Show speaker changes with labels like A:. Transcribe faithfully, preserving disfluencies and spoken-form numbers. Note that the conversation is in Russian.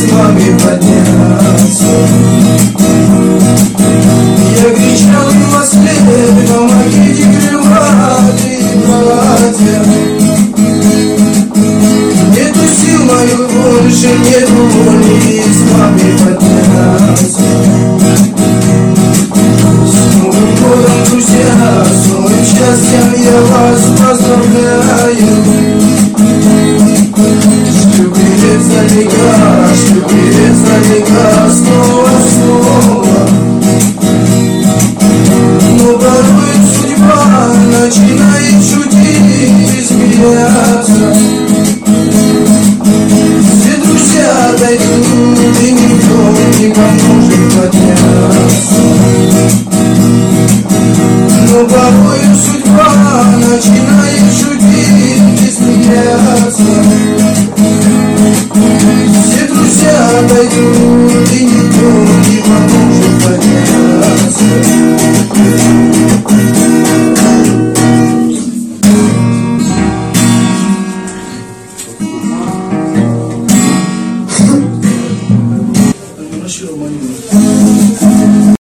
A: с вами подняться. Я кричал им во след: помогите, крылатые братья. Нету сил моих больше, нету воли с вами подняться. С Новым годом, друзья, с новым счастьем я вас поздравляю. Шлю привет издалека, шлю привет издалека, снова, снова. Но порой судьба начинает шутить и смеяться. Все друзья дойдут, и никто не поможет.